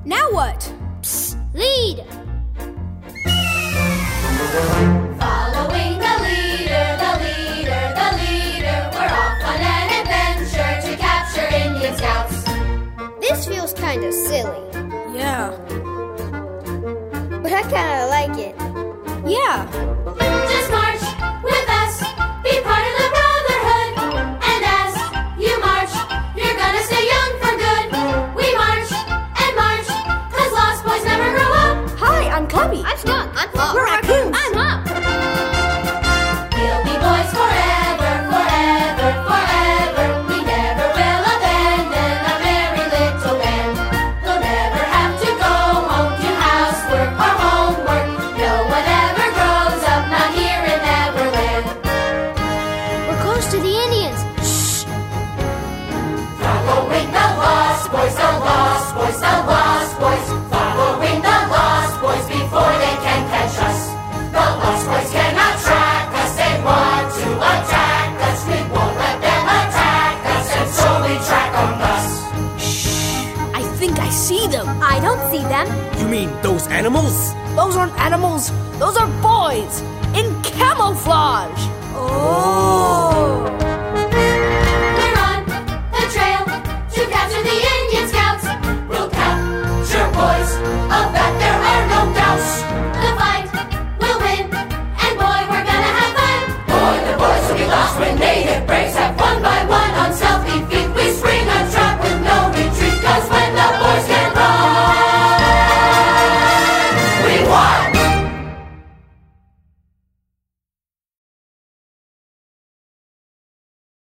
Now what? Psst, lead! Following the leader, the leader, the leader. We're off on an adventure to capture Indian scouts. This feels kind of silly, Yeah. but I kind of like it. Yeah. Just march with us, be part of the brotherhood. And as you march, you're gonna stay young for good. We march and march, 'cause lost boys never grow up. Hi, I'm Cubby. I'm Skunk. I'm Paul. We're raccoons. I'm Hop. We'll be boys forever, forever, forever. We never will abandon our merry little band. We'll never have to go home, do housework or homework. No one ever grows up, not here in Neverland. We're close to the Indians. Shh. Following the lost boys, the lost boys, the lost boys. Following the lost boys before they can catch us. The lost boys cannot track us, they want to attack us. We won't let them attack us, and so we track on us. I think I see them. I don't see them. You mean those animals? Those aren't animals. Those are boys in camouflage. Oh.